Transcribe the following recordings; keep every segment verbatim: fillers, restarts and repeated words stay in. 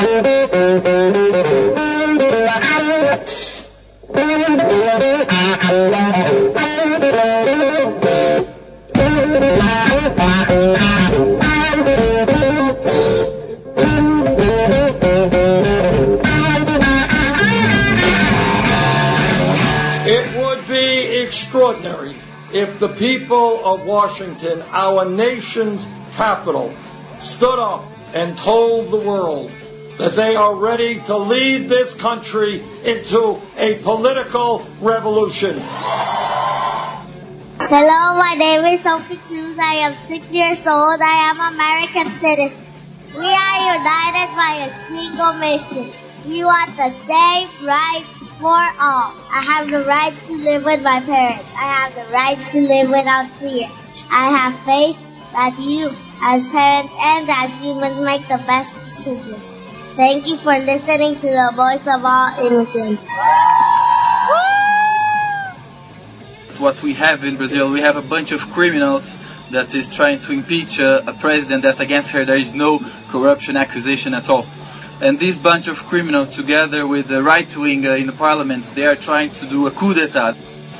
Extraordinary if the people of Washington, our nation's capital, stood up and told the world that they are ready to lead this country into a political revolution. Hello, my name is Sophie Cruz. I am six years old. I am an American citizen. We are united by a single mission. We want the same rights for all. I have the right to live with my parents. I have the right to live without fear. I have faith that you, as parents and as humans, make the best decision. Thank you for listening to the voice of all immigrants. What we have in Brazil, we have a bunch of criminals that is trying to impeach a, a president that against her there is no corruption accusation at all. And this bunch of criminals, together with the right wing uh, in the parliament, they are trying to do a coup d'etat.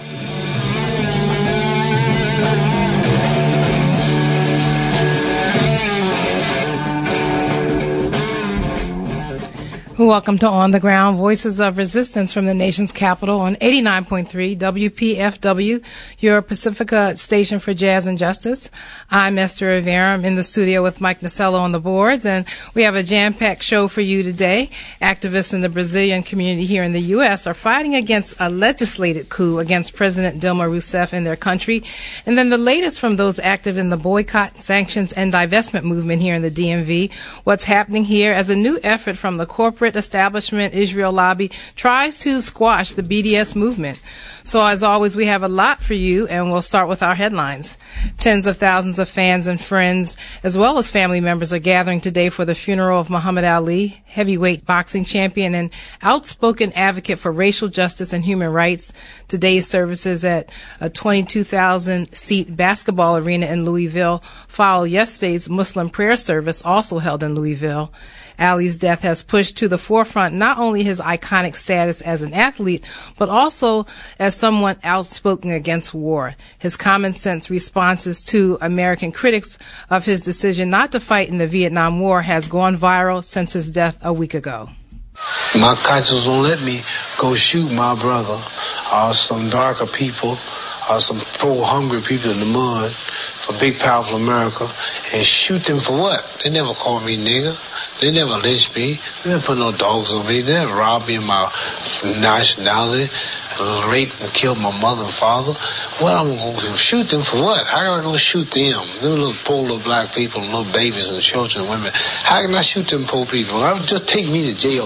Welcome to On the Ground, Voices of Resistance from the nation's capital on eighty-nine point three W P F W, your Pacifica station for jazz and justice. I'm Esther Rivera. I'm in the studio with Mike Nasello on the boards, and we have a jam-packed show for you today. Activists in the Brazilian community here in the U S are fighting against a legislated coup against President Dilma Rousseff in their country. And then the latest from those active in the boycott, sanctions, and divestment movement here in the D M V. What's happening here as a new effort from the corporate establishment Israel lobby tries to squash the B D S movement. So as always, we have a lot for you, and we'll start with our headlines. Tens of thousands of fans and friends, as well as family members, are gathering today for the funeral of Muhammad Ali, heavyweight boxing champion and outspoken advocate for racial justice and human rights. Today's services at a twenty-two thousand seat basketball arena in Louisville follow yesterday's Muslim prayer service, also held in Louisville. Ali's death has pushed to the forefront not only his iconic status as an athlete, but also as someone outspoken against war. His common sense responses to American critics of his decision not to fight in the Vietnam War has gone viral since his death a week ago. My conscience won't let me go shoot my brother or some darker people or some poor hungry people in the mud for big powerful America and shoot them for what? They never called me nigger. They never lynched me. They never put no dogs on me. They never robbed me of my nationality, raped and killed my mother and father. What, I'm going to shoot them for what? How can I go shoot them? Them little poor little black people and little babies and children and women. How can I shoot them poor people? I would just take me to jail.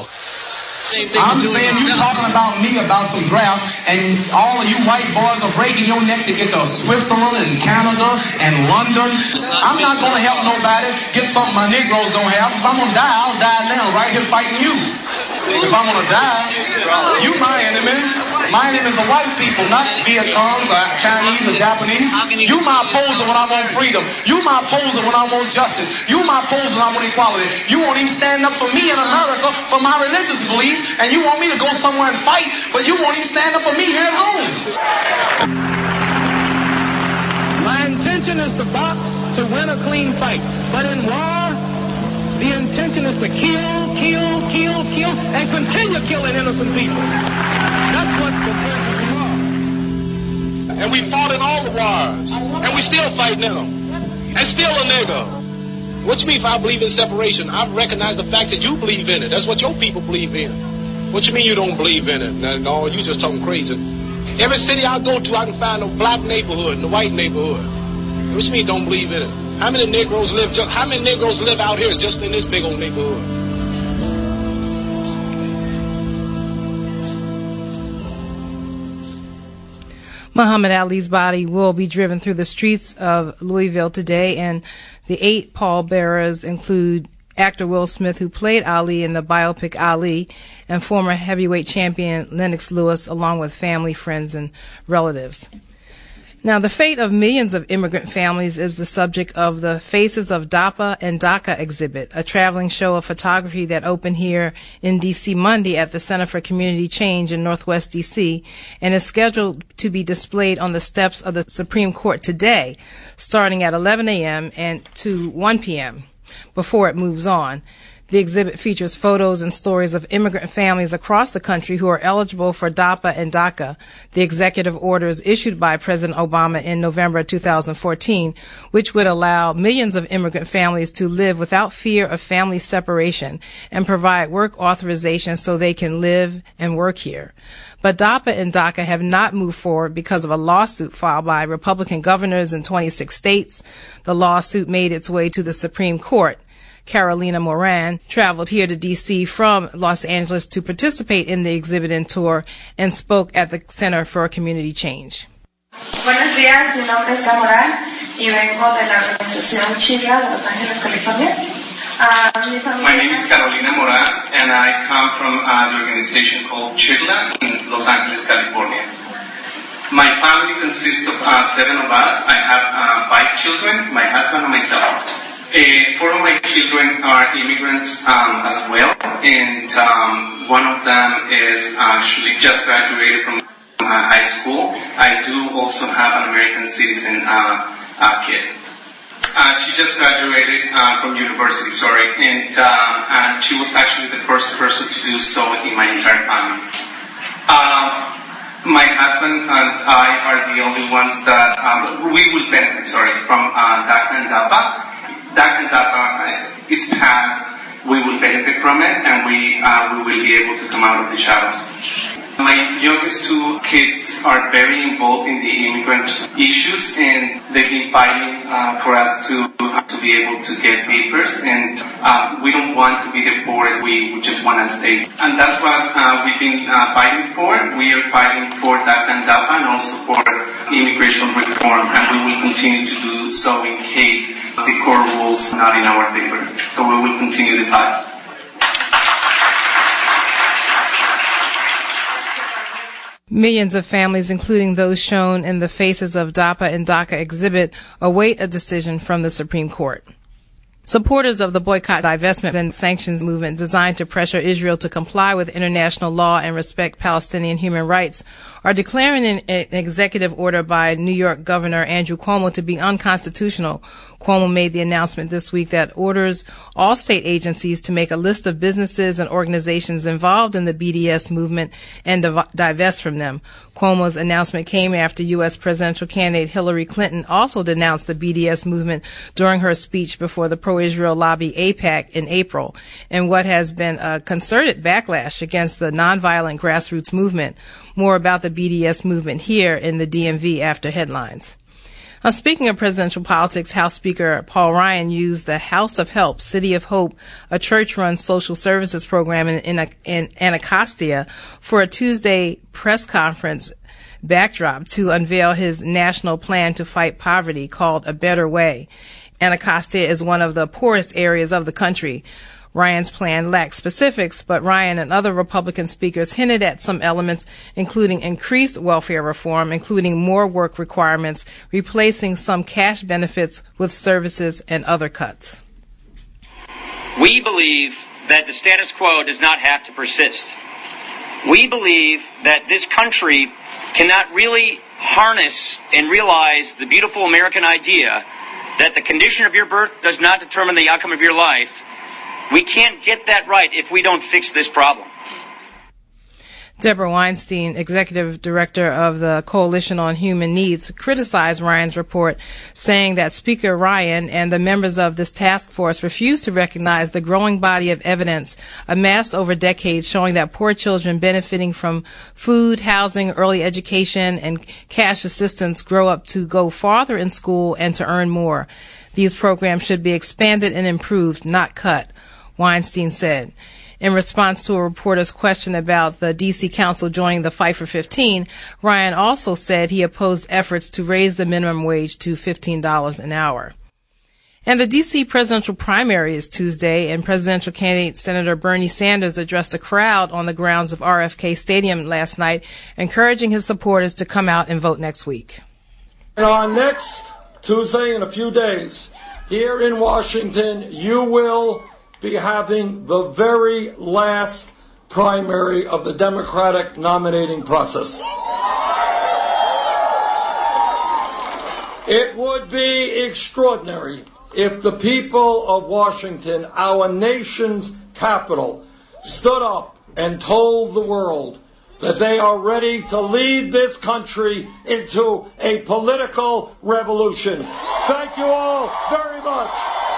I'm saying you talking about me about some draft, and all of you white boys are breaking your neck to get to Switzerland and Canada and London. I'm not going to help nobody get something my Negroes don't have. If I'm going to die, I'll die now right here fighting you. If I'm going to die, you my enemy. My enemy is the white people, not Viet Congs or Chinese or Japanese. You my opposer when I want freedom. You my opposer when I want justice. You my opposer when I want equality. You won't even stand up for me in America for my religious beliefs, and you want me to go somewhere and fight, but you won't even stand up for me here at home. My intention is to box to win a clean fight, but in war, the intention is to kill, kill, kill, kill, and continue killing innocent people. That's what the intention of war. And we fought in all the wars, and we still fighting in them, and still a nigger. What you mean if I believe in separation? I recognize the fact that you believe in it. That's what your people believe in. What you mean you don't believe in it? No, you just talking crazy. Every city I go to, I can find a black neighborhood and a white neighborhood. What you mean don't believe in it? How many Negroes live? Just, how many Negroes live out here just in this big old neighborhood? Muhammad Ali's body will be driven through the streets of Louisville today, and the eight pallbearers include actor Will Smith, who played Ali in the biopic Ali, and former heavyweight champion Lennox Lewis, along with family, friends, and relatives. Now, the fate of millions of immigrant families is the subject of the Faces of DAPA and DACA exhibit, a traveling show of photography that opened here in D C Monday at the Center for Community Change in Northwest D C and is scheduled to be displayed on the steps of the Supreme Court today, starting at eleven a.m. and to one p.m. before it moves on. The exhibit features photos and stories of immigrant families across the country who are eligible for DAPA and DACA, the executive orders issued by President Obama in November two thousand fourteen, which would allow millions of immigrant families to live without fear of family separation and provide work authorization so they can live and work here. But DAPA and DACA have not moved forward because of a lawsuit filed by Republican governors in twenty-six states. The lawsuit made its way to the Supreme Court. Carolina Moran traveled here to D C from Los Angeles to participate in the exhibit and tour and spoke at the Center for Community Change. Buenos días, mi nombre es Carolina Moran y vengo de la organización Chigla de Los Ángeles, California. Uh, My name is Carolina Moran and I come from uh, the organization called Chigla in Los Angeles, California. My family consists of uh, seven of us. I have uh, five children, my husband and myself. Uh, four of my children are immigrants um, as well, and um, one of them is actually just graduated from uh, high school. I do also have an American citizen uh, uh, kid. Uh, she just graduated uh, from university, sorry, and, uh, and she was actually the first person to do so in my entire family. Uh, my husband and I are the only ones that um, we will benefit, sorry, from uh, DACA and DAPA. DACA and DAPA is passed, we will benefit from it, and we uh, we will be able to come out of the shadows. My youngest two kids are very involved in the immigrant issues, and they've been fighting uh, for us to uh, to be able to get papers. And uh, we don't want to be deported. We, we just want to stay, and that's what uh, we've been uh, fighting for. We are fighting for DACA and DAPA, and also for immigration reform, and we will continue to do so in case the core rules are not in our favor. So we will continue the fight. Millions of families, including those shown in the Faces of DAPA and DACA exhibit, await a decision from the Supreme Court. Supporters of the boycott, divestment, and sanctions movement designed to pressure Israel to comply with international law and respect Palestinian human rights are declaring an, an executive order by New York Governor Andrew Cuomo to be unconstitutional. Cuomo made the announcement this week that orders all state agencies to make a list of businesses and organizations involved in the B D S movement and div- divest from them. Cuomo's announcement came after U S presidential candidate Hillary Clinton also denounced the B D S movement during her speech before the pro-Israel lobby AIPAC in April, in what has been a concerted backlash against the nonviolent grassroots movement. More about the B D S movement here in the D M V after headlines. Now, speaking of presidential politics, House Speaker Paul Ryan used the House of Help, City of Hope, a church-run social services program in, in, in Anacostia, for a Tuesday press conference backdrop to unveil his national plan to fight poverty called A Better Way. Anacostia is one of the poorest areas of the country. Ryan's plan lacked specifics, but Ryan and other Republican speakers hinted at some elements, including increased welfare reform, including more work requirements, replacing some cash benefits with services, and other cuts. We believe that the status quo does not have to persist. We believe that this country cannot really harness and realize the beautiful American idea that the condition of your birth does not determine the outcome of your life. We can't get that right if we don't fix this problem. Deborah Weinstein, executive director of the Coalition on Human Needs, criticized Ryan's report, saying that Speaker Ryan and the members of this task force refused to recognize the growing body of evidence amassed over decades showing that poor children benefiting from food, housing, early education, and cash assistance grow up to go farther in school and to earn more. These programs should be expanded and improved, not cut, Weinstein said. In response to a reporter's question about the D C Council joining the Fight for fifteen, Ryan also said he opposed efforts to raise the minimum wage to fifteen dollars an hour. And the D C presidential primary is Tuesday, and presidential candidate Senator Bernie Sanders addressed a crowd on the grounds of R F K Stadium last night, encouraging his supporters to come out and vote next week. And on next Tuesday, in a few days, here in Washington, you will be having the very last primary of the Democratic nominating process. It would be extraordinary if the people of Washington, our nation's capital, stood up and told the world that they are ready to lead this country into a political revolution. Thank you all very much.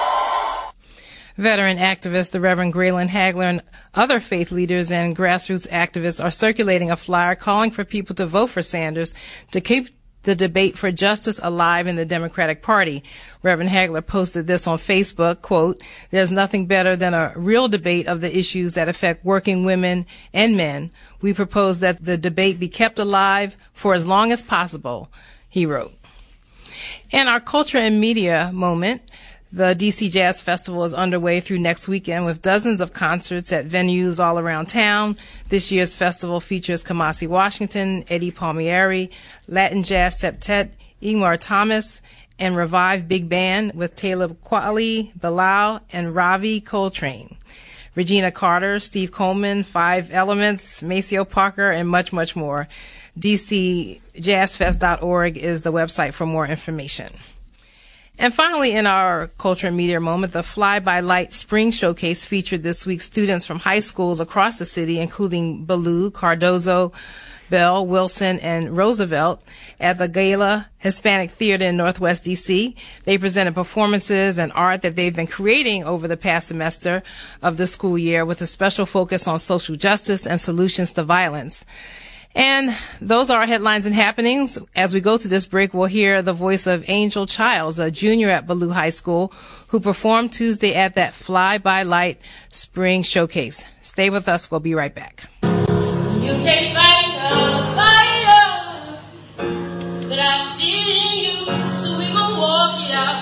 Veteran activist, the Reverend Graylan Hagler, and other faith leaders and grassroots activists are circulating a flyer calling for people to vote for Sanders to keep the debate for justice alive in the Democratic Party. Reverend Hagler posted this on Facebook, quote, "There's nothing better than a real debate of the issues that affect working women and men. We propose that the debate be kept alive for as long as possible," he wrote. And our culture and media moment, the D C Jazz Festival is underway through next weekend with dozens of concerts at venues all around town. This year's festival features Kamasi Washington, Eddie Palmieri, Latin Jazz Septet, Ingmar Thomas, and Revive Big Band with Talib Kweli, Bilal, and Ravi Coltrane. Regina Carter, Steve Coleman, Five Elements, Maceo Parker, and much, much more. D C jazz fest dot org is the website for more information. And finally, in our culture and media moment, the Fly By Light Spring Showcase featured this week students from high schools across the city, including Ballou, Cardozo, Bell, Wilson, and Roosevelt at the Gala Hispanic Theater in Northwest D C. They presented performances and art that they've been creating over the past semester of the school year with a special focus on social justice and solutions to violence. And those are our headlines and happenings. As we go to this break, we'll hear the voice of Angel Childs, a junior at Ballou High School, who performed Tuesday at that Fly By Light Spring Showcase. Stay with us. We'll be right back. You can fight a fighter, but I see it in you, so we gon' walk it out.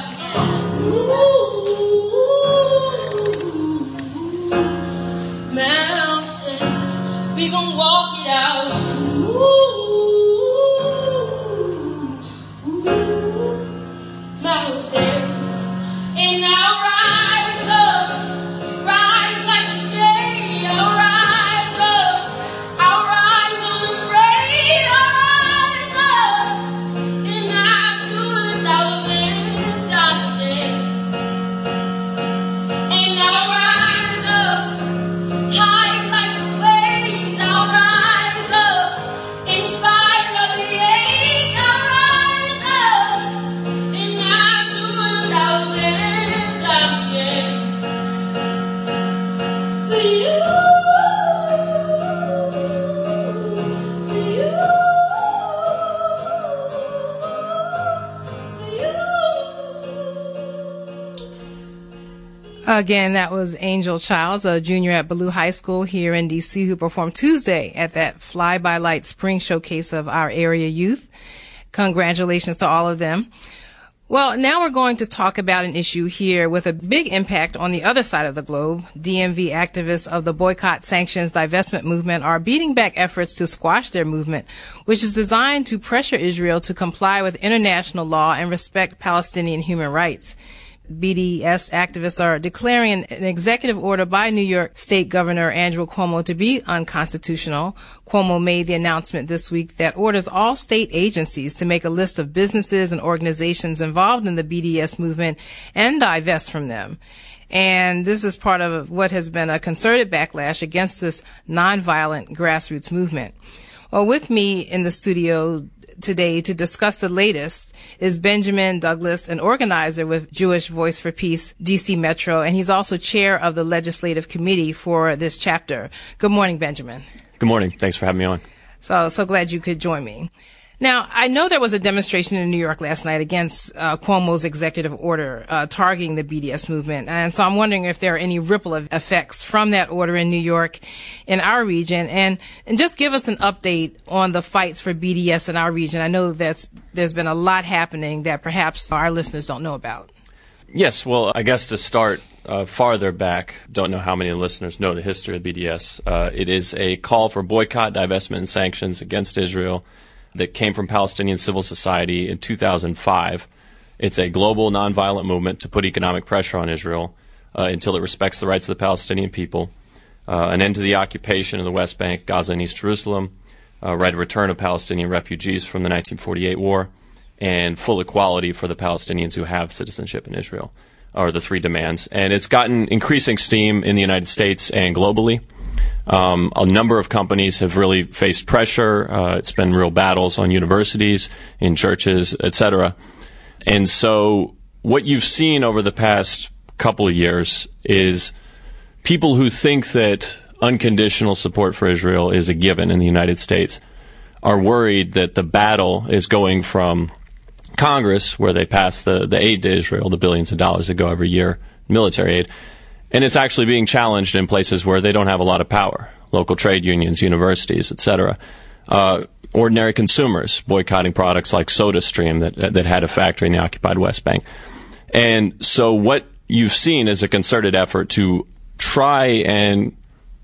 Ooh, mountains, we gon' walk it out. And I'll rise up, rise like the day. I'll rise up, I'll rise unafraid. I'll rise up, and I'll do it a thousand times a day. And I'll rise up, high like the waves. I'll rise up, in spite of the ache. I'll rise up, and I'll do it a thousand. Again, that was Angel Childs, a junior at Ballou High School here in D C, who performed Tuesday at that Fly By Light Spring Showcase of our area youth. Congratulations to all of them. Well, now we're going to talk about an issue here with a big impact on the other side of the globe. D M V activists of the boycott, sanctions, divestment movement are beating back efforts to squash their movement, which is designed to pressure Israel to comply with international law and respect Palestinian human rights. B D S activists are declaring an, an executive order by New York State Governor Andrew Cuomo to be unconstitutional. Cuomo made the announcement this week that orders all state agencies to make a list of businesses and organizations involved in the B D S movement and divest from them. And this is part of what has been a concerted backlash against this nonviolent grassroots movement. Well, with me in the studio today to discuss the latest is Benjamin Douglas, an organizer with Jewish Voice for Peace, D C Metro, and he's also chair of the legislative committee for this chapter. Good morning, Benjamin. Good morning. Thanks for having me on. So, so glad you could join me. Now, I know there was a demonstration in New York last night against uh, Cuomo's executive order uh, targeting the B D S movement. And so I'm wondering if there are any ripple effects from that order in New York in our region. And, and just give us an update on the fights for B D S in our region. I know that's, there's been a lot happening that perhaps our listeners don't know about. Yes, well, I guess to start uh, farther back, don't know how many listeners know the history of B D S. Uh, it is a call for boycott, divestment, and sanctions against Israel that came from Palestinian civil society in two thousand five. It's a global nonviolent movement to put economic pressure on Israel uh, until it respects the rights of the Palestinian people, uh, an end to the occupation of the West Bank, Gaza, and East Jerusalem, uh, right of return of Palestinian refugees from the nineteen forty-eight war, and full equality for the Palestinians who have citizenship in Israel, are the three demands. And it's gotten increasing steam in the United States and globally. Um, a number of companies have really faced pressure. Uh, it's been real battles on universities, in churches, et cetera. And so what you've seen over the past couple of years is people who think that unconditional support for Israel is a given in the United States are worried that the battle is going from Congress, where they pass the, the aid to Israel, the billions of dollars that go every year, military aid, and it's actually being challenged in places where they don't have a lot of power, local trade unions, universities, et cetera. Uh, ordinary consumers boycotting products like SodaStream that, that had a factory in the occupied West Bank. And so what you've seen is a concerted effort to try and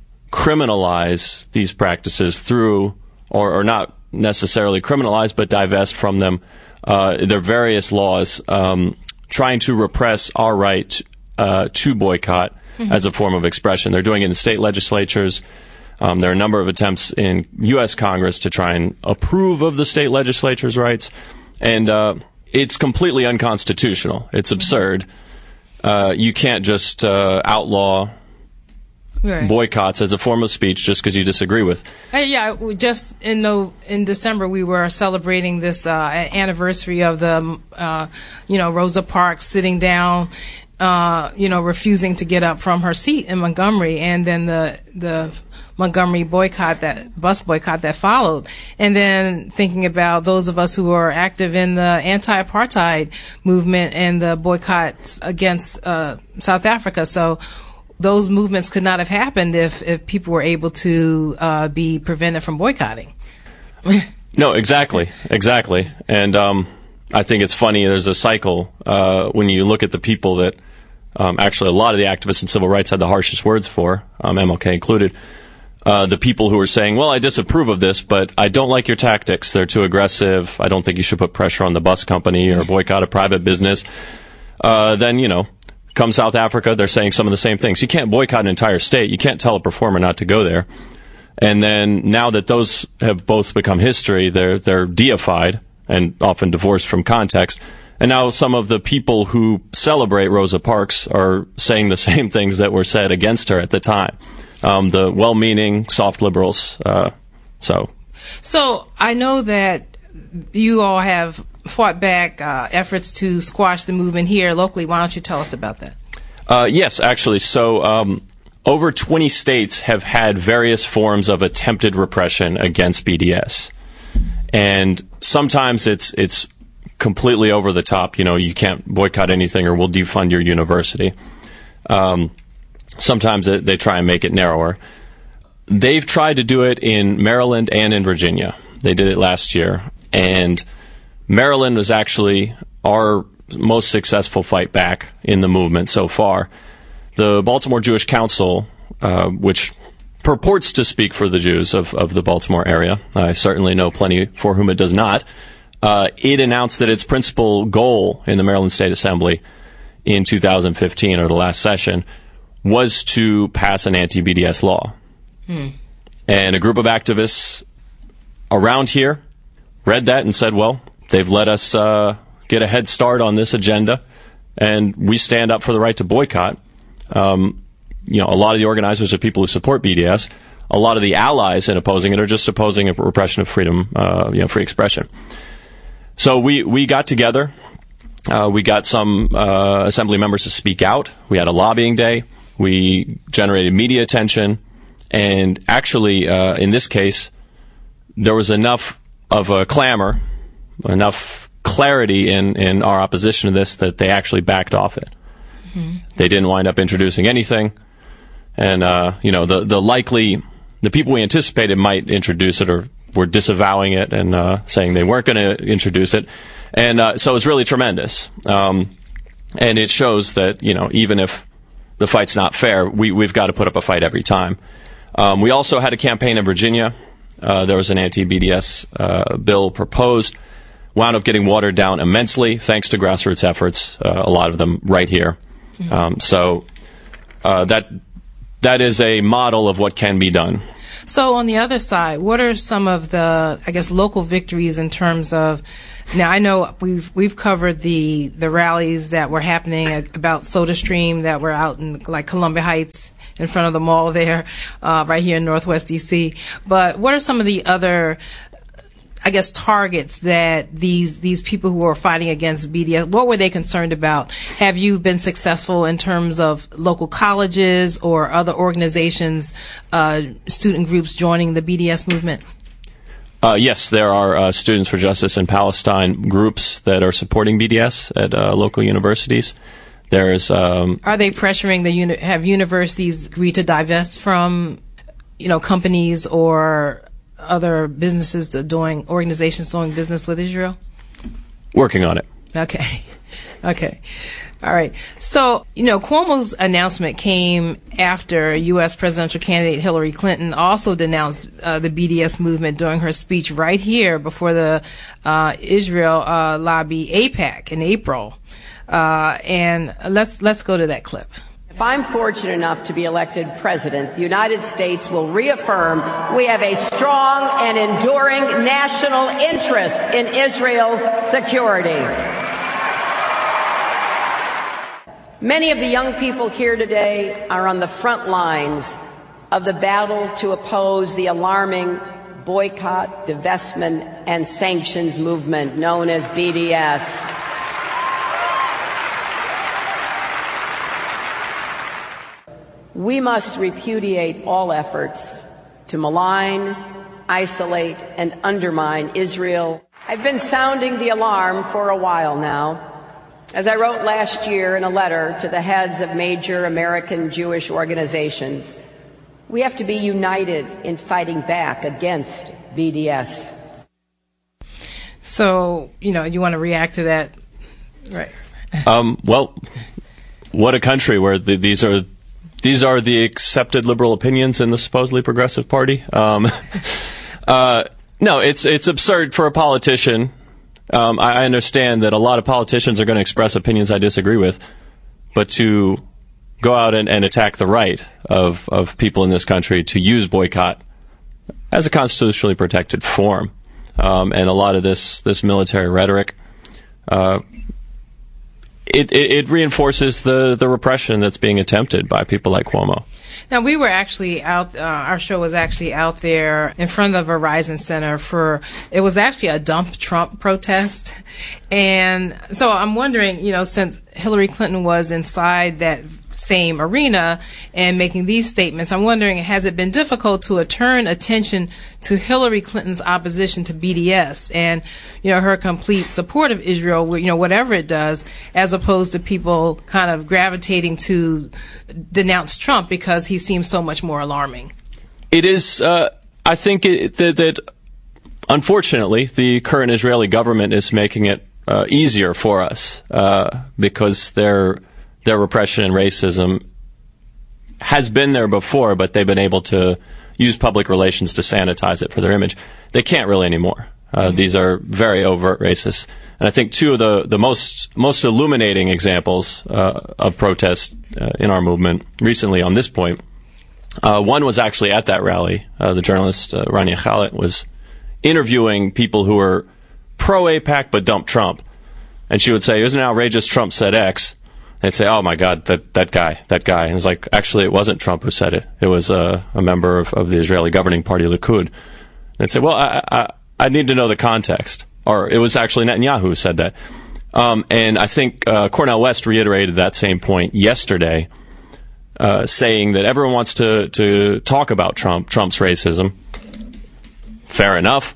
criminalize these practices through, or, or not necessarily criminalize, but divest from them uh, their various laws, um, trying to repress our right uh, to boycott mm-hmm. as a form of expression. They're doing it in state legislatures. Um, there are a number of attempts in U S Congress to try and approve of the state legislature's rights, and uh, it's completely unconstitutional. It's absurd. Uh, you can't just uh, outlaw Right. boycotts as a form of speech just because you disagree with. Uh, yeah, just in no, in December we were celebrating this uh, anniversary of the, uh, you know, Rosa Parks sitting down, uh, you know, refusing to get up from her seat in Montgomery, and then the the Montgomery boycott, that bus boycott that followed, and then thinking about those of us who are active in the anti-apartheid movement and the boycotts against uh, South Africa. So those movements could not have happened if, if people were able to uh, be prevented from boycotting. No, exactly, exactly. And um, I think it's funny, there's a cycle uh, when you look at the people that um, actually a lot of the activists in civil rights had the harshest words for, um, M L K included, uh, the people who were saying, well, I disapprove of this, but I don't like your tactics. They're too aggressive. I don't think you should put pressure on the bus company or boycott a private business. Uh, then, you know, come South Africa, they're saying some of the same things. You can't boycott an entire state. You can't tell a performer not to go there. And then now that those have both become history, they're they're deified and often divorced from context. And now some of the people who celebrate Rosa Parks are saying the same things that were said against her at the time. Um, the well-meaning, soft liberals. Uh, so, so I know that you all have fought back uh, efforts to squash the movement here locally. Why don't you tell us about that? Uh, yes, actually. So um, over twenty states have had various forms of attempted repression against B D S. And sometimes it's it's completely over the top. You know, you can't boycott anything or we'll defund your university. Um, sometimes it, they try and make it narrower. They've tried to do it in Maryland and in Virginia. They did it last year. And Maryland was actually our most successful fight back in the movement so far. The Baltimore Jewish Council, uh, which purports to speak for the Jews of, of the Baltimore area, I certainly know plenty for whom it does not, uh, it announced that its principal goal in the Maryland State Assembly in two thousand fifteen, or the last session, was to pass an anti-B D S law. Hmm. And a group of activists around here read that and said, well, they've let us uh, get a head start on this agenda, and we stand up for the right to boycott. Um, you know, a lot of the organizers are people who support B D S. A lot of the allies in opposing it are just opposing a repression of freedom, uh, you know, free expression. So we, we got together. Uh, we got some uh, assembly members to speak out. We had a lobbying day. We generated media attention. And actually, uh, in this case, there was enough of a clamor, enough clarity in, in our opposition to this that they actually backed off it. Mm-hmm. They didn't wind up introducing anything. And, uh, you know, the, the likely, the people we anticipated might introduce it or were disavowing it and uh, saying they weren't going to introduce it. And uh, so it's really tremendous. Um, and it shows that, you know, even if the fight's not fair, we, we've got to put up a fight every time. Um, we also had a campaign in Virginia uh, there was an anti-B D S uh, bill proposed, wound up getting watered down immensely thanks to grassroots efforts, uh, a lot of them right here. Mm-hmm. Um, so uh, that that is a model of what can be done. So on the other side, what are some of the, I guess, local victories in terms of, now I know we've we've covered the the rallies that were happening about SodaStream that were out in like Columbia Heights in front of the mall there, uh, right here in Northwest D C. But what are some of the other, I guess, targets that these these people who are fighting against B D S, what were they concerned about? Have you been successful in terms of local colleges or other organizations, uh, student groups joining the B D S movement? Uh, yes, there are uh, Students for Justice in Palestine groups that are supporting B D S at uh, local universities. There's um, are they pressuring the uni- have universities agreed to divest from, you know, companies or other businesses doing organizations doing business with Israel? Working on it. Okay. Okay. All right. So, you know, Cuomo's announcement came after U S presidential candidate Hillary Clinton also denounced uh, the B D S movement during her speech right here before the uh, Israel uh, lobby AIPAC in April. Uh, and let's let's go to that clip. If I'm fortunate enough to be elected president, the United States will reaffirm we have a strong and enduring national interest in Israel's security. Many of the young people here today are on the front lines of the battle to oppose the alarming boycott, divestment, and sanctions movement known as B D S. We must repudiate all efforts to malign, isolate, and undermine Israel. I've been sounding the alarm for a while now. As I wrote last year in a letter to the heads of major American Jewish organizations, we have to be united in fighting back against B D S. So, you know, you want to react to that? Right. Um, well, what a country where the, these are these are the accepted liberal opinions in the supposedly progressive party. Um, uh, no, it's it's absurd for a politician. Um, I, I understand that a lot of politicians are going to express opinions I disagree with, but to go out and, and attack the right of, of people in this country to use boycott as a constitutionally protected form, um, and a lot of this this military rhetoric, uh, it, it, it reinforces the, the repression that's being attempted by people like Cuomo. Now, we were actually out, uh, our show was actually out there in front of the Verizon Center for, it was actually a Dump Trump protest. And so I'm wondering, you know, since Hillary Clinton was inside that same arena and making these statements, I'm wondering, has it been difficult to turn attention to Hillary Clinton's opposition to B D S and, you know, her complete support of Israel, you know, whatever it does, as opposed to people kind of gravitating to denounce Trump because he seems so much more alarming? It is, uh, I think it, that, that unfortunately the current Israeli government is making it uh, easier for us uh, because they're their repression and racism has been there before, but they've been able to use public relations to sanitize it for their image. They can't really anymore. Uh, mm-hmm. These are very overt racists. And I think two of the, the most most illuminating examples uh, of protest uh, in our movement recently on this point, uh, one was actually at that rally. Uh, the journalist uh, Rania Khaled was interviewing people who were pro-AIPAC but dump Trump. And she would say, isn't it outrageous Trump said X? They'd say, oh, my God, that, that guy, that guy. And it's like, actually, it wasn't Trump who said it. It was uh, a member of, of the Israeli governing party, Likud. They'd say, well, I, I, I need to know the context. Or it was actually Netanyahu who said that. Um, and I think uh, Cornel West reiterated that same point yesterday, uh, saying that everyone wants to, to talk about Trump, Trump's racism. Fair enough.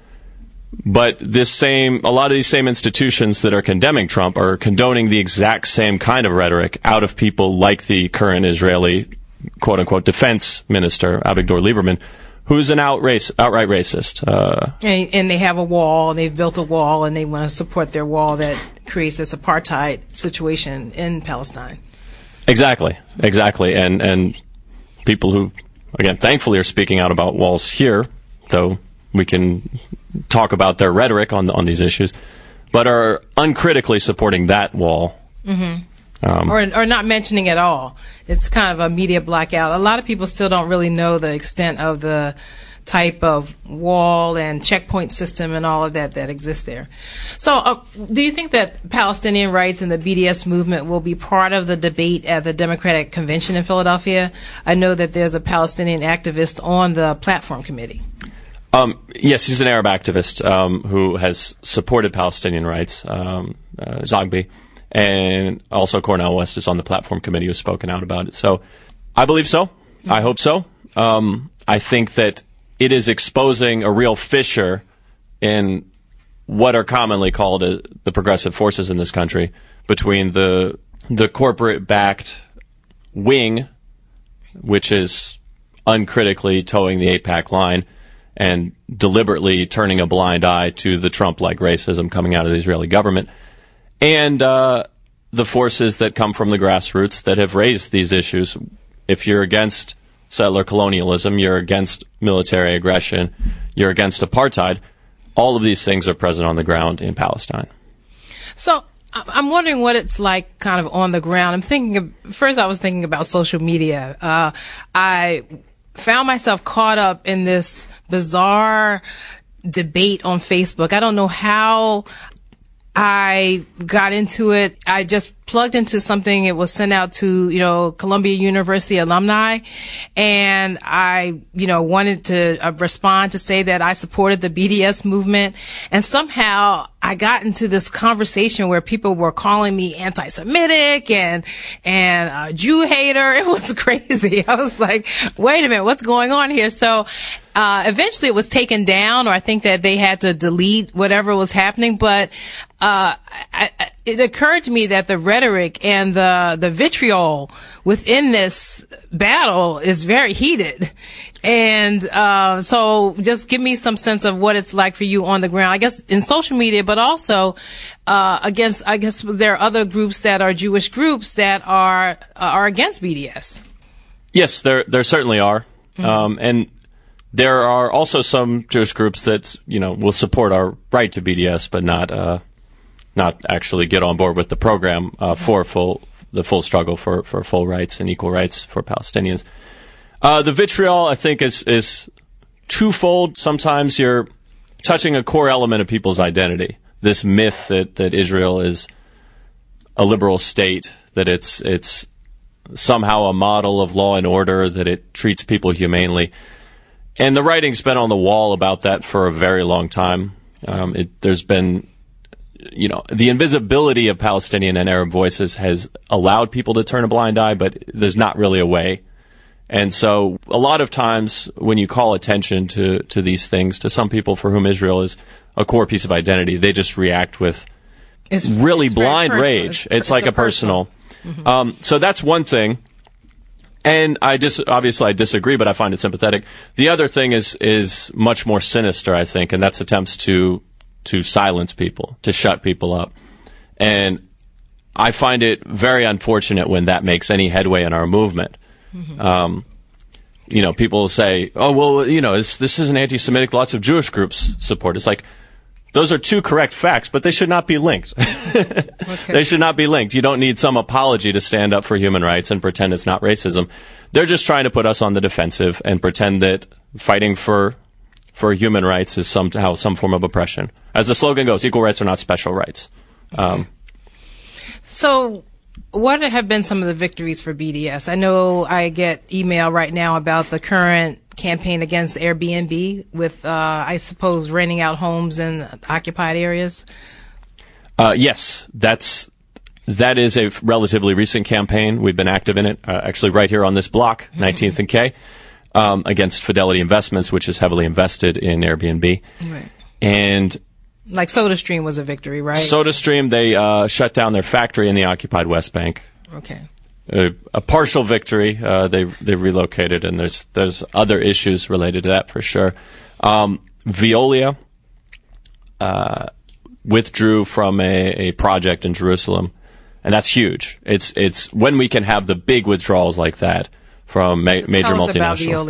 But this same, a lot of these same institutions that are condemning Trump are condoning the exact same kind of rhetoric out of people like the current Israeli, quote-unquote, defense minister, Avigdor Lieberman, who's an out race, outright racist. Uh, and, and they have a wall, and they've built a wall, and they want to support their wall that creates this apartheid situation in Palestine. Exactly, exactly. And, and people who, again, thankfully are speaking out about walls here, though we can talk about their rhetoric on on these issues, but are uncritically supporting that wall. Mm-hmm. Um, or or not mentioning at all. It's kind of a media blackout. A lot of people still don't really know the extent of the type of wall and checkpoint system and all of that that exists there. So uh, do you think that Palestinian rights and the B D S movement will be part of the debate at the Democratic Convention in Philadelphia? I know that there's a Palestinian activist on the platform committee. Um, yes, he's an Arab activist um, who has supported Palestinian rights, um, uh, Zogby, and also Cornel West is on the platform committee who's spoken out about it. So I believe so. Mm-hmm. I hope so. Um, I think that it is exposing a real fissure in what are commonly called uh, the progressive forces in this country between the the corporate-backed wing, which is uncritically towing the eight-pack line and deliberately turning a blind eye to the Trump-like racism coming out of the Israeli government, and uh, the forces that come from the grassroots that have raised these issues. If you're against settler colonialism, you're against military aggression, you're against apartheid, all of these things are present on the ground in Palestine. So I'm wondering what it's like kind of on the ground. I'm thinking of, first I was thinking about social media. Uh, I found myself caught up in this bizarre debate on Facebook. I don't know how I got into it. I just plugged into something. It was sent out to, you know, Columbia University alumni. And I, you know, wanted to uh, respond to say that I supported the B D S movement. And somehow I got into this conversation where people were calling me anti-Semitic and, and a Jew hater. It was crazy. I was like, wait a minute, what's going on here? So, uh, eventually it was taken down, or I think that they had to delete whatever was happening. But, uh, I, I, it occurred to me that the rhetoric and the, the vitriol within this battle is very heated. And, uh, so just give me some sense of what it's like for you on the ground, I guess in social media, but also, uh, against, I guess there are other groups that are Jewish groups that are, uh, are against B D S. Yes, there, there certainly are. Mm-hmm. Um, and there are also some Jewish groups that, you know, will support our right to B D S, but not, uh, not actually get on board with the program, uh, for full, the full struggle for, for full rights and equal rights for Palestinians. Uh, the vitriol, I think, is, is twofold. Sometimes you're touching a core element of people's identity. This myth that, that Israel is a liberal state, that it's, it's somehow a model of law and order, that it treats people humanely. And the writing's been on the wall about that for a very long time. Um, it, there's been, you know, the invisibility of Palestinian and Arab voices has allowed people to turn a blind eye, but there's not really a way. And so a lot of times when you call attention to, to these things, to some people for whom Israel is a core piece of identity, they just react with it's, really it's blind rage. It's, it's, it's like a personal. personal. Mm-hmm. Um, so that's one thing. And I dis- obviously I disagree, but I find it sympathetic. The other thing is, is much more sinister, I think, and that's attempts to, to silence people, to shut people up. And I find it very unfortunate when that makes any headway in our movement. Mm-hmm. Um, you know, people say, oh, well, you know, this, this isn't anti-Semitic. Lots of Jewish groups support. It's like, those are two correct facts, but they should not be linked. Okay. They should not be linked. You don't need some apology to stand up for human rights and pretend it's not racism. They're just trying to put us on the defensive and pretend that fighting for for human rights is somehow some form of oppression. As the slogan goes, equal rights are not special rights. Okay. Um, so what have been some of the victories for B D S? I know I get email right now about the current campaign against Airbnb with, uh, I suppose, renting out homes in occupied areas. Uh, yes, that's that is a relatively recent campaign. We've been active in it, uh, actually right here on this block, mm-hmm. nineteenth and K, um, against Fidelity Investments, which is heavily invested in Airbnb. Right. And like SodaStream was a victory, right? SodaStream, they uh, shut down their factory in the occupied West Bank. Okay. A, a partial victory. Uh, they they relocated, and there's there's other issues related to that for sure. Um, Veolia uh, withdrew from a, a project in Jerusalem, and that's huge. It's it's when we can have the big withdrawals like that from ma- major Tell us multinationals. About Veolia.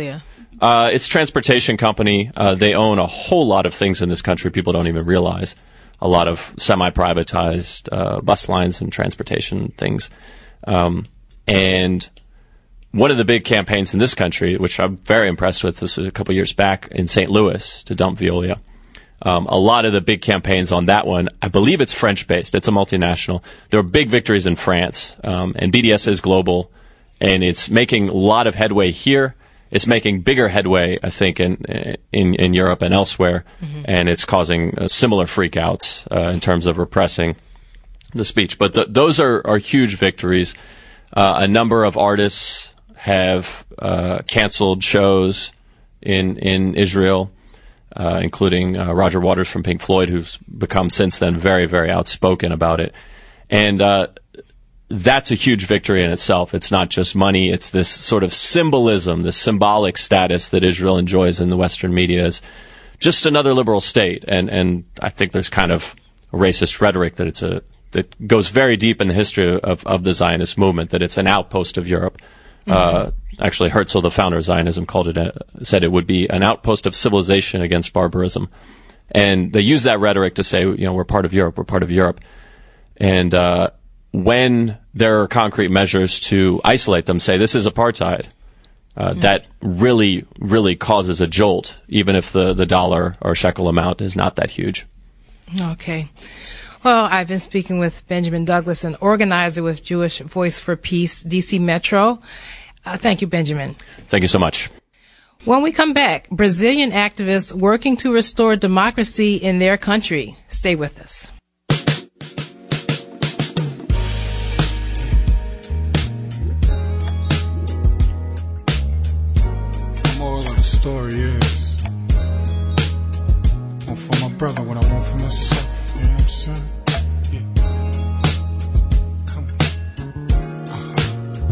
Uh, it's a transportation company. Uh, they own a whole lot of things in this country people don't even realize. A lot of semi-privatized uh, bus lines and transportation things. Um, and one of the big campaigns in this country, which I'm very impressed with, this was a couple years back in Saint Louis to dump Veolia. Um, a lot of the big campaigns on that one, I believe it's French-based. It's a multinational. There were big victories in France, um, and B D S is global, and it's making a lot of headway here. It's making bigger headway, I think, in in, in Europe and elsewhere, mm-hmm. and it's causing uh, similar freakouts uh, in terms of repressing the speech. But th- those are, are huge victories. Uh, a number of artists have uh, canceled shows in in Israel, uh, including uh, Roger Waters from Pink Floyd, who's become since then very, very outspoken about it. And uh, that's a huge victory in itself. It's not just money. It's this sort of symbolism, this symbolic status that Israel enjoys in the Western media as just another liberal state. And, and I think there's kind of a racist rhetoric that it's a that goes very deep in the history of, of the Zionist movement, that it's an outpost of Europe. Mm-hmm. Uh, actually, Herzl, the founder of Zionism, called it a, said it would be an outpost of civilization against barbarism. And they use that rhetoric to say, you know, we're part of Europe, we're part of Europe. And uh, when there are concrete measures to isolate them, say this is apartheid, uh, mm-hmm. that really, really causes a jolt, even if the, the dollar or shekel amount is not that huge. Okay. Well, I've been speaking with Benjamin Douglas, an organizer with Jewish Voice for Peace, D C Metro. Uh, thank you, Benjamin. Thank you so much. When we come back, Brazilian activists working to restore democracy in their country. Stay with us. The moral of the story is, I want for my brother what I want for myself. You know what I'm saying? Yeah. Come on. Uh-huh.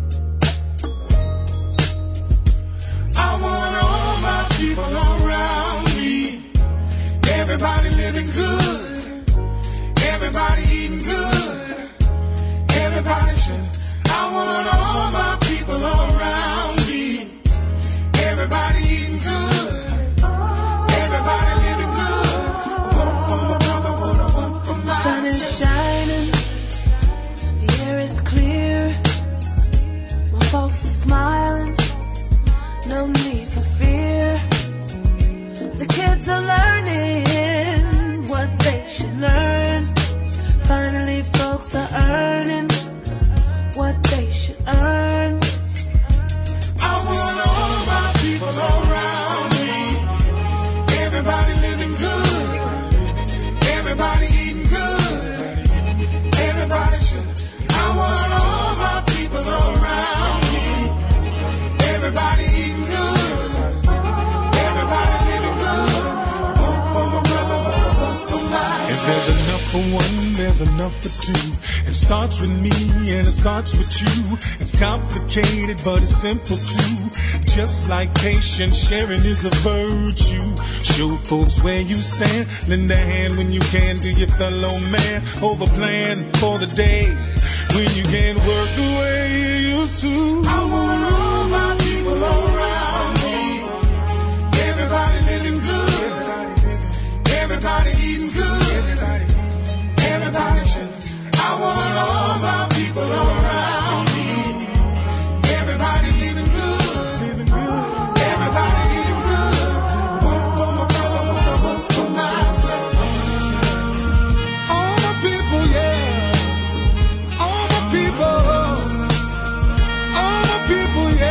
I want all my people around me. Everybody living good. Everybody eating good. Everybody should. I want all my people around me. Everybody eating good. Everybody living good. One for my brother, one for my sun is shining, the air is clear, my folks are smiling, no need for fear. The kids are learning what they should learn. Finally folks are earning what they should earn. I want all my people around me. Everybody living good. Everybody eating good. Everybody should. I want all my people around me. Everybody eating good. Everybody living good. One for my brother, one for my If there's enough for one, there's enough for two. It starts with me and it starts with you. It's complicated, but it's simple too. Just like patience, sharing is a virtue. Show folks where you stand. Lend a hand when you can to your fellow man. Over plan for the day when you can't work the way you used to. I want all my people around me. Everybody living good. Everybody eating good. Everybody should. I want all my people around me. Everybody living good. Everybody eating good. One for my brother, one for myself. All my people, yeah. All my people. All my people, yeah.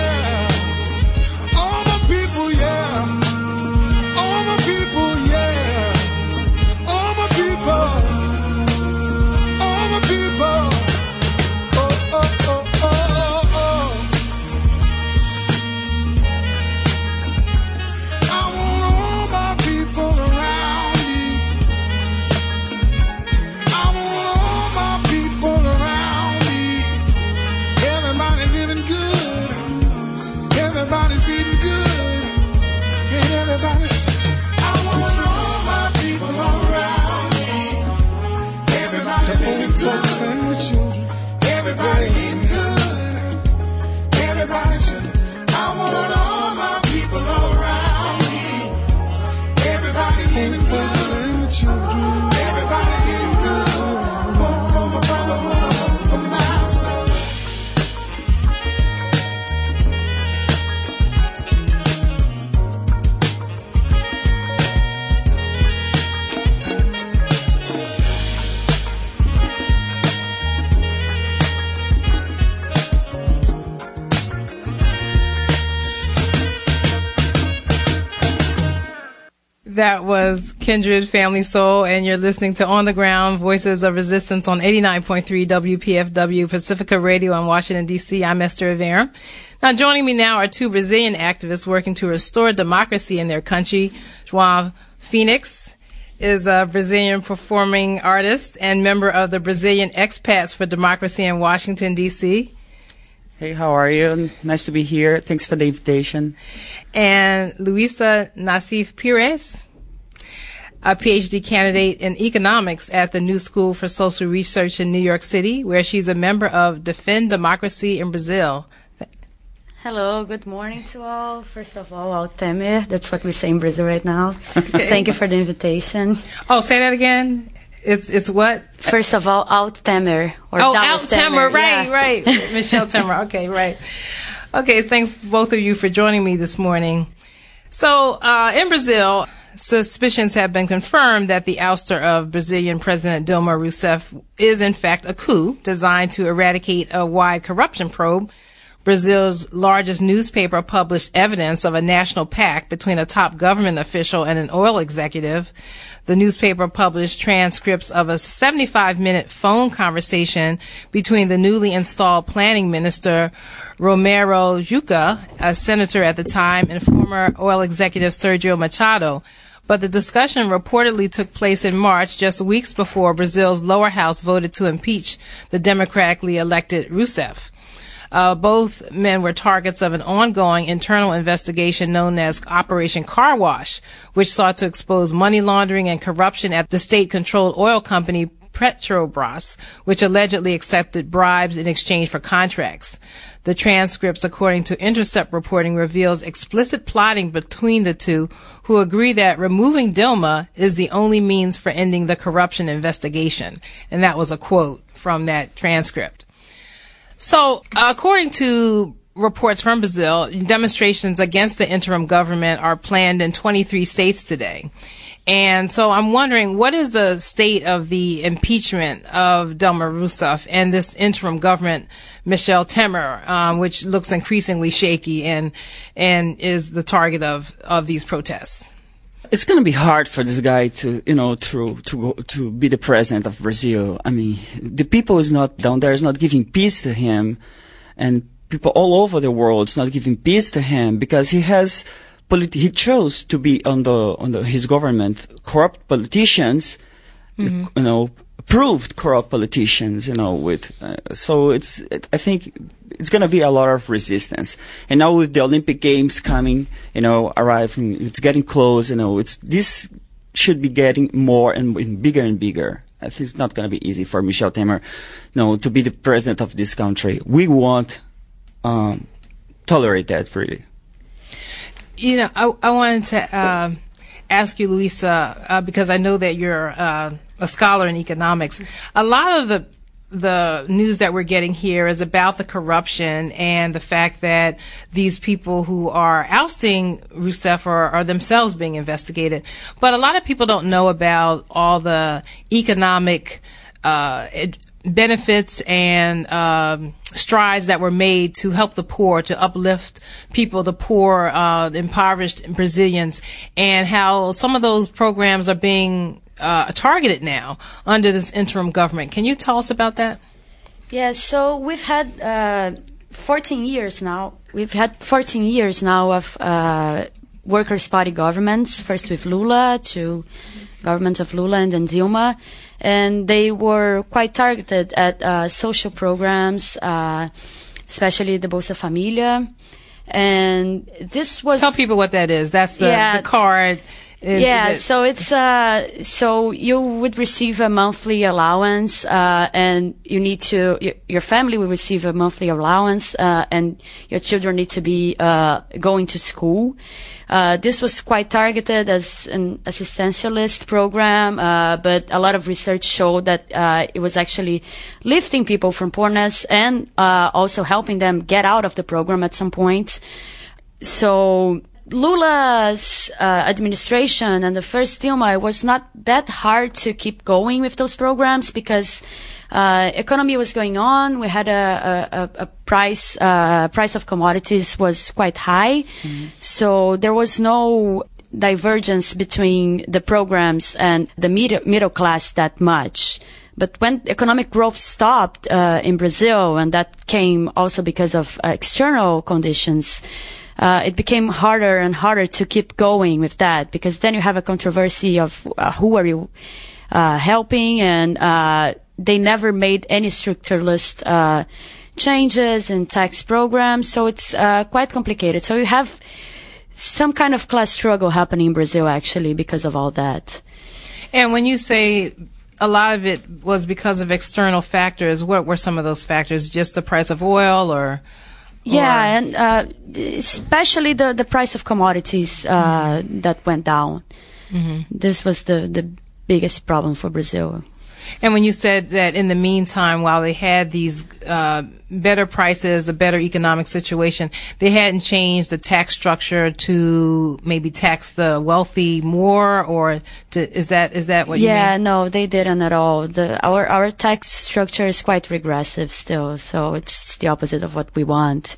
That was Kindred Family Soul, and you're listening to On the Ground, Voices of Resistance on eighty-nine point three W P F W Pacifica Radio in Washington, D C I'm Esther Rivera. Now, joining me now are two Brazilian activists working to restore democracy in their country. João Phoenix is a Brazilian performing artist and member of the Brazilian Expats for Democracy in Washington, D C Hey, how are you? Nice to be here. Thanks for the invitation. And Luisa Nassif Pires, a P H D candidate in economics at the New School for Social Research in New York City, where she's a member of Defend Democracy in Brazil. Hello, good morning to all. First of all, Al Temer, that's what we say in Brazil right now. Okay. Thank you for the invitation. Oh, say that again. It's it's what? First of all, Al Temer. Or oh, Al Temer, right, yeah. right. Michelle Temer, okay, right. Okay, thanks both of you for joining me this morning. So, uh, in Brazil, suspicions have been confirmed that the ouster of Brazilian President Dilma Rousseff is in fact a coup designed to eradicate a wide corruption probe. Brazil's largest newspaper published evidence of a national pact between a top government official and an oil executive. The newspaper published transcripts of a seventy-five minute phone conversation between the newly installed planning minister Romero Jucá, a senator at the time, and former oil executive Sergio Machado. But the discussion reportedly took place in March, just weeks before Brazil's lower house voted to impeach the democratically elected Rousseff. Uh, both men were targets of an ongoing internal investigation known as Operation Car Wash, which sought to expose money laundering and corruption at the state-controlled oil company Petrobras, which allegedly accepted bribes in exchange for contracts. The transcripts, according to Intercept reporting, reveals explicit plotting between the two, who agree that removing Dilma is the only means for ending the corruption investigation. And that was a quote from that transcript. So, uh, according to reports from Brazil, demonstrations against the interim government are planned in twenty-three states today. And so I'm wondering, what is the state of the impeachment of Dilma Rousseff and this interim government, Michel Temer, um, which looks increasingly shaky and and is the target of, of these protests? It's going to be hard for this guy to, you know, to to go, to be the president of Brazil. I mean, the people is not down there is not giving peace to him, and people all over the world is not giving peace to him because he has politi- he chose to be on the on the, his government corrupt politicians, mm-hmm. you know, proved corrupt politicians, you know, with uh, so it's it, I think. It's going to be a lot of resistance. And now with the Olympic Games coming, you know, arriving, it's getting close, you know, it's, this should be getting more and, and bigger and bigger. I think it's not going to be easy for Michel Temer, you know, to be the president of this country. We won't, um, tolerate that, really. You know, I, I wanted to, uh, ask you, Luisa, uh, because I know that you're, uh, a scholar in economics. A lot of the the news that we're getting here is about the corruption and the fact that these people who are ousting Rousseff are, are themselves being investigated. But a lot of people don't know about all the economic uh, benefits and um, strides that were made to help the poor, to uplift people, the poor, uh, the impoverished Brazilians, and how some of those programs are being Uh, targeted now under this interim government. Can you tell us about that? Yeah, so we've had uh, fourteen years now. We've had fourteen years now of uh, Workers' Party governments, first with Lula, to governments of Lula and then Dilma, and they were quite targeted at uh, social programs, uh, especially the Bolsa Familia. And this was... Tell people what that is. That's the, yeah, the card... It, yeah, it, so it's uh, so you would receive a monthly allowance, uh, and you need to your, your family will receive a monthly allowance, uh, and your children need to be uh, going to school. Uh, this was quite targeted as an assistentialist program, uh, but a lot of research showed that uh, it was actually lifting people from poorness and uh, also helping them get out of the program at some point. So Lula's uh, administration and the first Dilma, it was not that hard to keep going with those programs because uh, economy was going on. We had a, a, a price uh, price of commodities was quite high, mm-hmm. so there was no divergence between the programs and the middle, middle class that much. But when economic growth stopped uh, in Brazil, and that came also because of uh, external conditions, uh, it became harder and harder to keep going with that, because then you have a controversy of uh, who are you uh, helping, and uh, they never made any structuralist uh, changes in tax programs, so it's uh, quite complicated. So you have some kind of class struggle happening in Brazil, actually, because of all that. And when you say a lot of it was because of external factors, what were some of those factors? Just the price of oil, or? or yeah, and uh, especially the, the price of commodities uh, mm-hmm. that went down. Mm-hmm. This was the, the biggest problem for Brazil. And when you said that in the meantime, while they had these uh, better prices, a better economic situation, they hadn't changed the tax structure to maybe tax the wealthy more, or to, is that is that what yeah, you mean? Yeah, no, they didn't at all. The, our our tax structure is quite regressive still, so it's the opposite of what we want.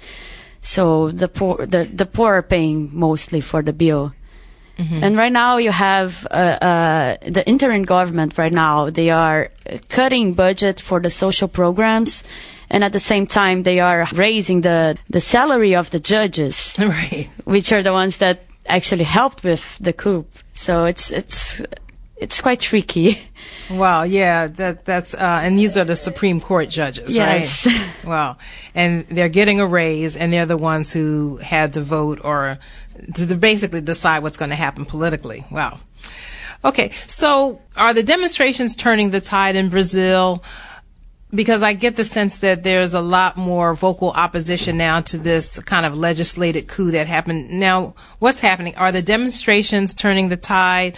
So the poor the, the poor are paying mostly for the bill. Mm-hmm. And right now you have uh, uh, the interim government right now, they are cutting budget for the social programs, and at the same time they are raising the, the salary of the judges, right, which are the ones that actually helped with the coup. So it's it's it's quite tricky. Wow, yeah, that that's uh, and these are the Supreme Court judges, yes. Right? Wow, and they're getting a raise, and they're the ones who had to vote or to basically decide what's going to happen politically. Wow. Okay, so are the demonstrations turning the tide in Brazil? Because I get the sense that there's a lot more vocal opposition now to this kind of legislated coup that happened. Now, what's happening? Are the demonstrations turning the tide?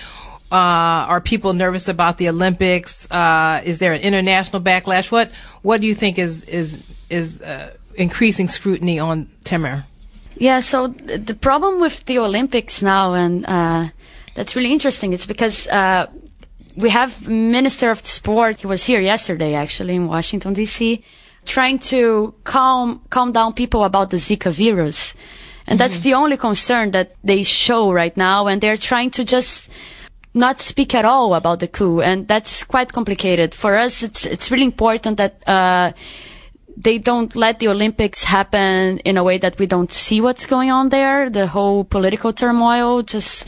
Uh, are people nervous about the Olympics? Uh, is there an international backlash? What What do you think is is is uh, increasing scrutiny on Temer? Yeah, so th- the problem with the Olympics now, and uh, that's really interesting, it's because uh, we have Minister of Sport, he was here yesterday actually in Washington, D C, trying to calm calm down people about the Zika virus. And mm-hmm. that's the only concern that they show right now, and they're trying to just not speak at all about the coup, and that's quite complicated. For us, it's it's really important that uh they don't let the Olympics happen in a way that we don't see what's going on there, the whole political turmoil. Just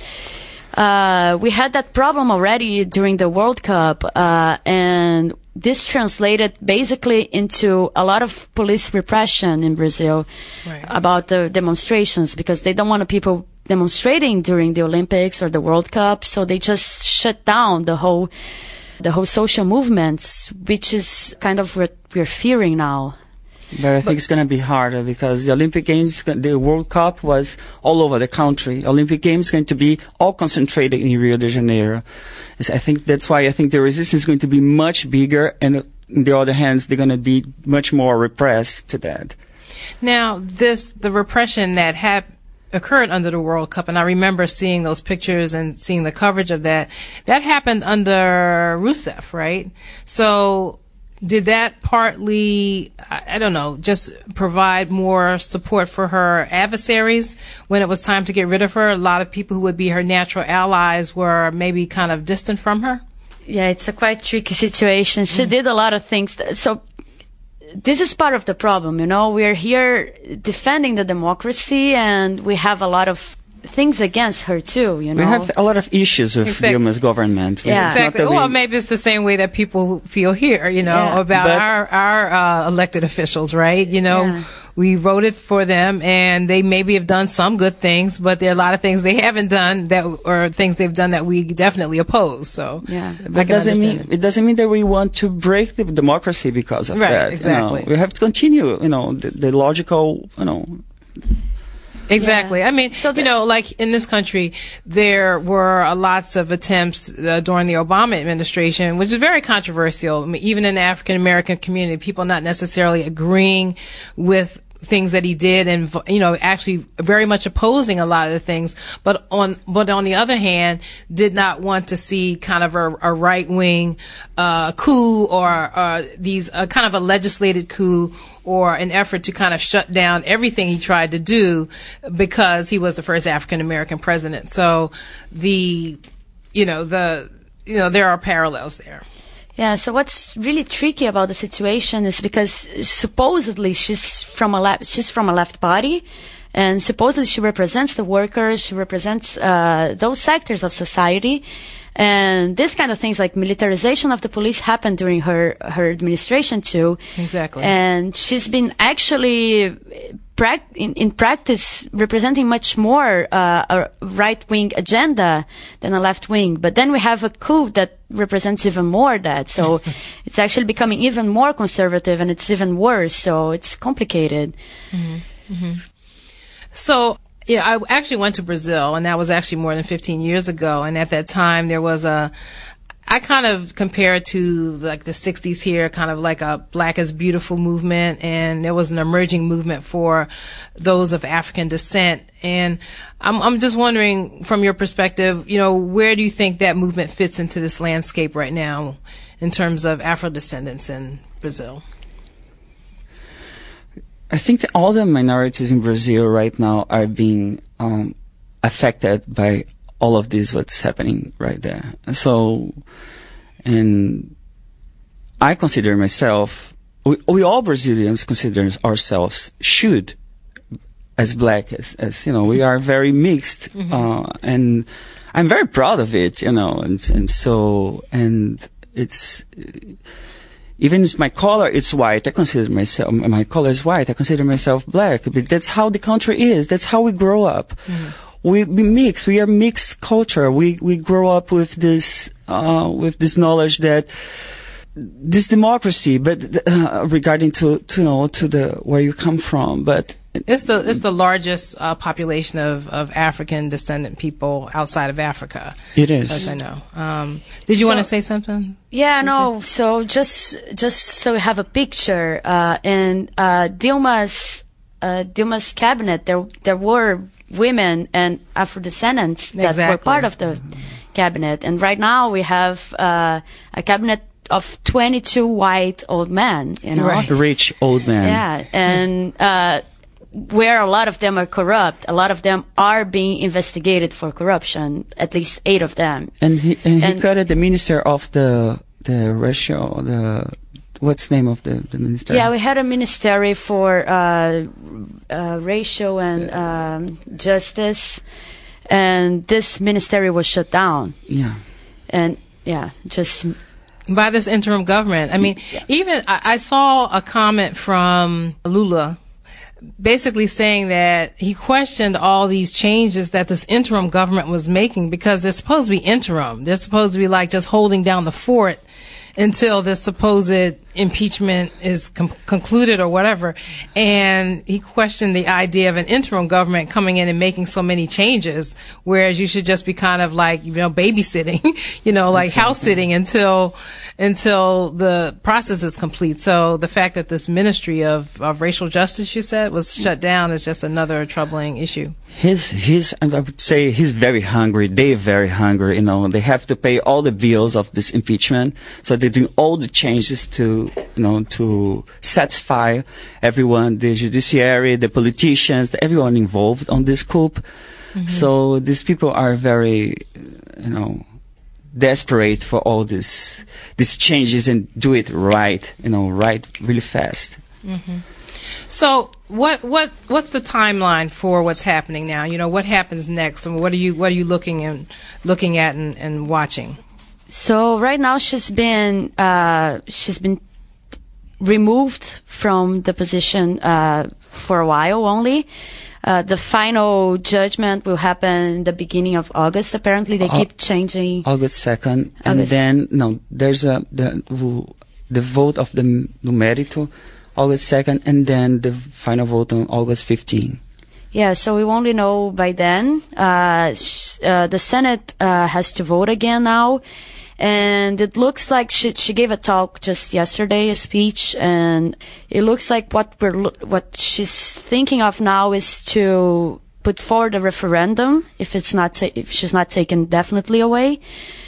uh we had that problem already during the World Cup, uh and this translated basically into a lot of police repression in Brazil, right, about the demonstrations, because they don't want people demonstrating during the Olympics or the World Cup, so they just shut down the whole the whole social movements, which is kind of what we're fearing now. But I think but, it's going to be harder, because the Olympic Games, the World Cup was all over the country. Olympic Games is going to be all concentrated in Rio de Janeiro. I think that's why I think the resistance is going to be much bigger, and on the other hand, they're going to be much more repressed to that. Now, this the repression that happened occurred under the World Cup, and I remember seeing those pictures and seeing the coverage of that. That happened under Rousseff, right? So did that partly, I don't know, just provide more support for her adversaries when it was time to get rid of her? A lot of people who would be her natural allies were maybe kind of distant from her? Yeah, it's a quite tricky situation. She mm. did a lot of things. That, so this is part of the problem, you know. We're here defending the democracy, and we have a lot of things against her too, you know. We have a lot of issues with exactly. Dilma's government. Yeah, exactly. We well, maybe it's the same way that people feel here, you know, yeah. about but our our uh, elected officials, right? You know, yeah. we voted for them, and they maybe have done some good things, but there are a lot of things they haven't done that, or things they've done that we definitely oppose. So, yeah, but doesn't mean it. it doesn't mean that we want to break the democracy because of right, that. Exactly. You know, we have to continue, you know, the, the logical, you know. Exactly. Yeah. I mean, so you know, like in this country, there were uh, lots of attempts uh, during the Obama administration, which is very controversial. I mean, even in the African American community, people not necessarily agreeing with things that he did, and you know, actually very much opposing a lot of the things, but on but on the other hand, did not want to see kind of a, a right wing uh, coup or uh, these uh, kind of a legislated coup or an effort to kind of shut down everything he tried to do because he was the first African American president. So the you know the you know there are parallels there. Yeah, so what's really tricky about the situation is because supposedly she's from a left, she's from a left party, and supposedly she represents the workers, she represents uh, those sectors of society, and this kind of things like militarization of the police happened during her her administration too. Exactly. And she's been actually in, in practice representing much more uh, a right-wing agenda than a left-wing. But then we have a coup that represents even more that. So it's actually becoming even more conservative, and it's even worse. So it's complicated. Mm-hmm. Mm-hmm. So, yeah, I actually went to Brazil, and that was actually more than fifteen years ago. And at that time, there was a, I kind of compare it to like the sixties here, kind of like a Black is Beautiful movement, and there was an emerging movement for those of African descent. And I'm, I'm just wondering, from your perspective, you know, where do you think that movement fits into this landscape right now in terms of Afro-descendants in Brazil? I think all the minorities in Brazil right now are being um, affected by all of this, what's happening right there. So, and I consider myself, we, we all Brazilians consider ourselves, should, as Black, as, as you know, we are very mixed, mm-hmm. uh, and I'm very proud of it, you know, and, and so, and it's, even if my color is white, I consider myself, my color is white, I consider myself Black, but that's how the country is, that's how we grow up. Mm-hmm. We, we mix. We are mixed culture. We we grow up with this uh, with this knowledge that this democracy, but uh, regarding to, to you know to the where you come from, but it's the it's the largest uh, population of, of African descendant people outside of Africa. It is, as far as I know. Um, did you so, want to say something? Yeah, no. So just just so we have a picture, uh, in uh, Dilma's. Uh, Dilma's cabinet, there there were women and Afro-descendants that exactly. were part of the cabinet. And right now we have uh, a cabinet of twenty-two white old men, you know. Right. Rich old men. Yeah, and uh, where a lot of them are corrupt, a lot of them are being investigated for corruption, at least eight of them. And he, and he and cut the minister of the, the ratio, the... What's the name of the, the minister? Yeah, we had a ministry for uh, uh, racial and um, justice, and this ministry was shut down. Yeah. And, yeah, just... by this interim government. I mean, yeah. even I, I saw a comment from Lula basically saying that he questioned all these changes that this interim government was making because they're supposed to be interim. They're supposed to be like just holding down the fort until this supposed impeachment is com- concluded or whatever. And he questioned the idea of an interim government coming in and making so many changes, whereas you should just be kind of like, you know, babysitting, you know, like exactly. house sitting until until the process is complete. So the fact that this Ministry of, of Racial Justice, you said, was shut down is just another troubling issue. He's, he's, I would say he's very hungry. They're very hungry, you know. They have to pay all the bills of this impeachment. So they're doing all the changes to, you know, to satisfy everyone, the judiciary, the politicians, everyone involved on this coup. Mm-hmm. So these people are very, you know, desperate for all this, these changes and do it right, you know, right really fast. Mm-hmm. So what what what's the timeline for what's happening now? You know, what happens next, and what are you what are you looking and looking at and, and watching? So right now she's been uh, she's been removed from the position uh, for a while only. Uh, the final judgment will happen the beginning of August. Apparently, they uh, keep changing. August second, and then no, there's a the the vote of the numérito. August second, and then the final vote on August fifteenth. Yeah, so we only know by then. Uh, sh- uh, the Senate uh, has to vote again now, And it looks like she she gave a talk just yesterday, a speech, and it looks like what we're what she's thinking of now is to put forward a referendum if it's not ta- if she's not taken definitely away,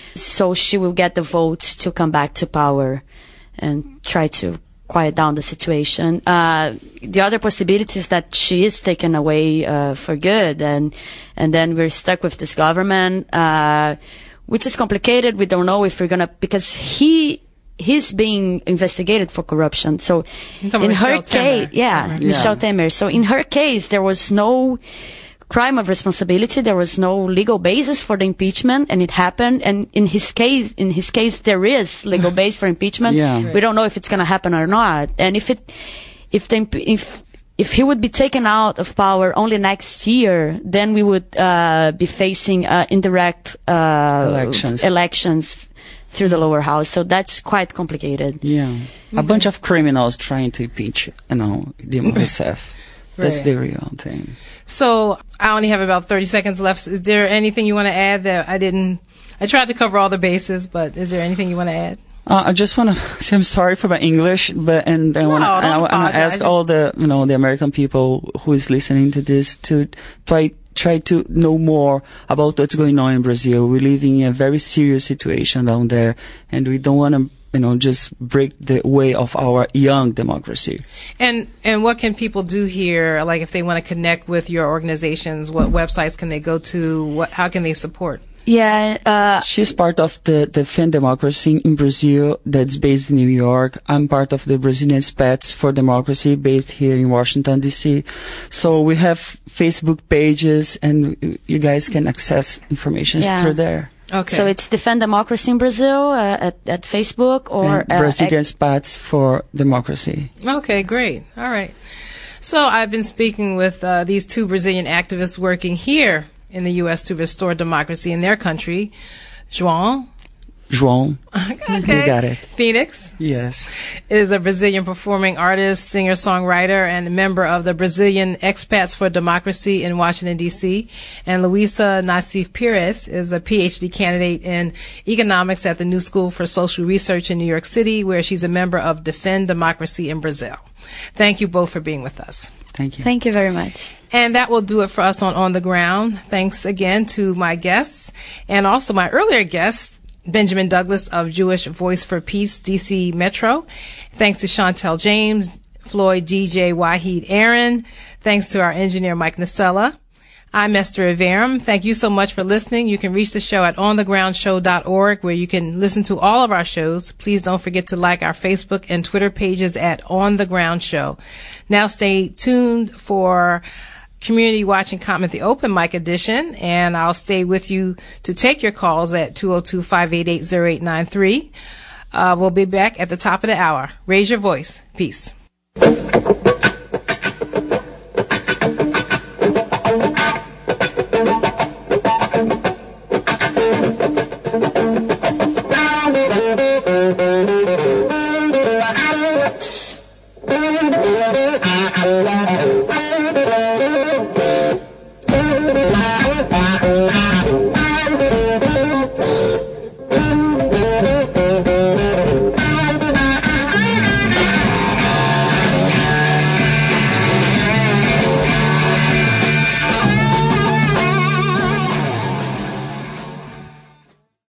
so she will get the votes to come back to power and try to quiet down the situation. Uh, the other possibility is that she is taken away uh, for good, and and then we're stuck with this government. Uh, Which is complicated. We don't know if we're gonna, because he he's being investigated for corruption. So in her case, yeah, Temer. Michelle Yeah. Temer. So in her case, there was no crime of responsibility. There was no legal basis for the impeachment, and it happened. And in his case, in his case, there is legal base for impeachment. Yeah. We don't know if it's gonna happen or not. And if it, if the imp- if If he would be taken out of power only next year, then we would uh, be facing uh, indirect uh, Elections. elections through the lower house. So that's quite complicated. Yeah, a bunch of criminals trying to impeach, you know, Dilma Rousseff. That's Right. the real thing. So I only have about thirty seconds left. Is there anything you want to add that I didn't? I tried to cover all the bases, but is there anything you want to add? Uh, I just want to say I'm sorry for my English, but and I want No, don't to apologize. ask all the you know the American people who is listening to this to try try to know more about what's going on in Brazil. We're living in a very serious situation down there, and we don't want to you know just break the way of our young democracy. And and what can people do here? Like if they want to connect with your organizations, what websites can they go to? What how can they support? Yeah, uh, She's part of the Defend Democracy in Brazil that's based in New York. I'm part of the Brazilian Pets for Democracy based here in Washington, D C. So we have Facebook pages, and you guys can access information Yeah. through there. Okay. So it's Defend Democracy in Brazil uh, at, at Facebook or And uh, Brazilian ex- Pets for Democracy. Okay, great. All right. So I've been speaking with uh, these two Brazilian activists working here in the U S to restore democracy in their country. João. João. Okay. You got it. Phoenix Yes. is a Brazilian performing artist, singer-songwriter, and a member of the Brazilian Expats for Democracy in Washington, D C. And Luisa Nassif Pires is a P H D candidate in economics at the New School for Social Research in New York City, where she's a member of Defend Democracy in Brazil. Thank you both for being with us. Thank you. Thank you very much. And that will do it for us on On the Ground. Thanks again to my guests and also my earlier guests, Benjamin Douglas of Jewish Voice for Peace, D C Metro. Thanks to Chantel James, Floyd D J Wahid Aaron. Thanks to our engineer, Mike Nacella. I'm Esther Averum. Thank you so much for listening. You can reach the show at on the ground show dot org, where you can listen to all of our shows. Please don't forget to like our Facebook and Twitter pages at On the Ground Show. Now stay tuned for Community Watch and Comment, the Open Mic edition, and I'll stay with you to take your calls at two oh two, five eight eight, oh eight nine three. Uh, we'll be back at the top of the hour. Raise your voice. Peace.